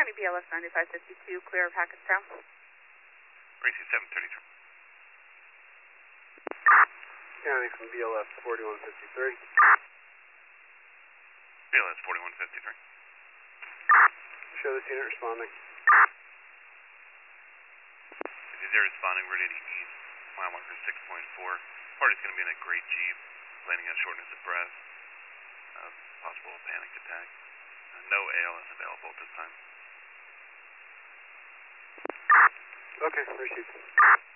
County BLS 9552, clear of Hackettstown. Racing 733. County from BLS 4153. BLS 4153. Show this unit responding. They're responding, ready to eat. Mile marker 6.4. Party's going to be in a great Jeep, landing on shortness of breath. Possible panic attack. No ALS available at this time. Okay, received.